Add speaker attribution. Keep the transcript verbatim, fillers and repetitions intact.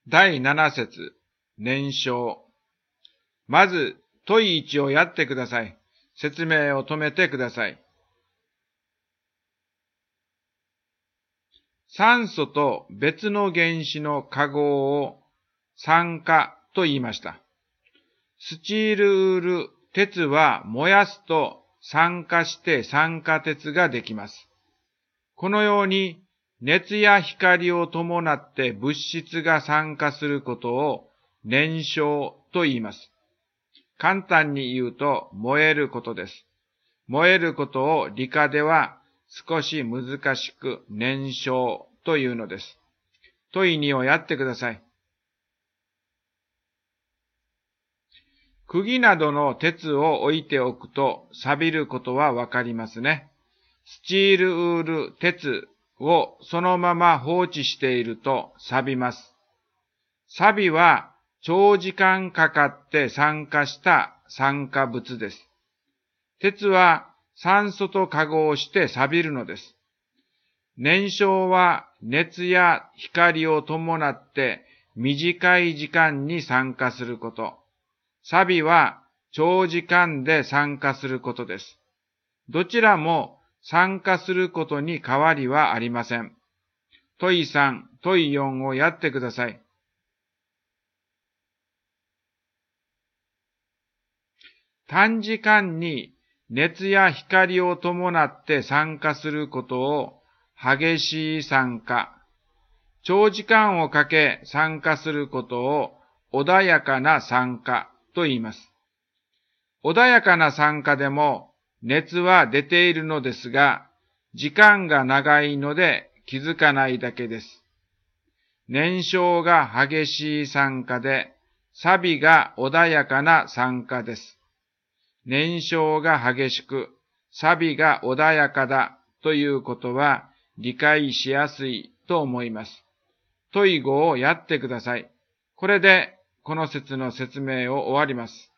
Speaker 1: だいなな節、燃焼。まず、問いいちをやってください。説明を止めてください。酸素と別の原子の化合を酸化と言いました。スチールウール、鉄は燃やすと酸化して酸化鉄ができます。このように熱や光を伴って物質が酸化することを燃焼と言います。簡単に言うと燃えることです。燃えることを理科では少し難しく燃焼というのです。問いにをやってください。釘などの鉄を置いておくと錆びることはわかりますね。スチールウール、鉄をそのまま放置していると錆びます。錆びは長時間かかって酸化した酸化物です。鉄は酸素と化合して錆びるのです。燃焼は熱や光を伴って短い時間に酸化すること。錆びは長時間で酸化することです。どちらも酸化することに変わりはありません。問いさん、問いよんをやってください。短時間に熱や光を伴って酸化することを激しい酸化、長時間をかけ酸化することを穏やかな酸化と言います。穏やかな酸化でも熱は出ているのですが、時間が長いので気づかないだけです。燃焼が激しい酸化で、錆びが穏やかな酸化です。燃焼が激しく、錆びが穏やかだということは理解しやすいと思います。問いごをやってください。これでこの説の説明を終わります。